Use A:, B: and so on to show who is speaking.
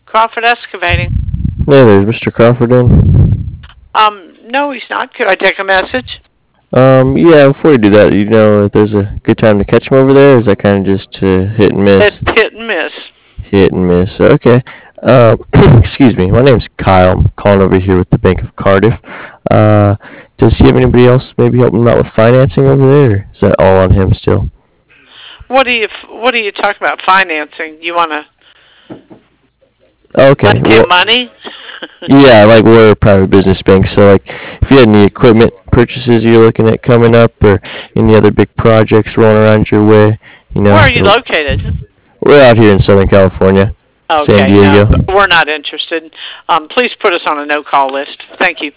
A: Crawford Excavating.
B: Hey there, Mr. Crawford in?
A: No, he's not. Could I take a message?
B: Yeah, before you do that, you know if there's a good time to catch him over there, or is that kind of just hit and
A: It's
B: miss?
A: hit and miss.
B: Hit and miss. Okay. Excuse me. My name's Kyle. I'm calling over here with the Bank of Cardiff. Uh, does he have anybody else maybe help him out with financing over there, or is that all on him still?
A: What are you talking about? Financing? You want to
B: Okay.
A: lend him
B: Well,
A: money?
B: yeah, like we're a private business bank, so like if you had any equipment purchases you're looking at coming up, or any other big projects rolling around your way, you
A: Where
B: know,
A: are you located?
B: we're out here in Southern California, San
A: Okay, no,
B: Diego.
A: we're not interested. Please put us on a no-call list. Thank you.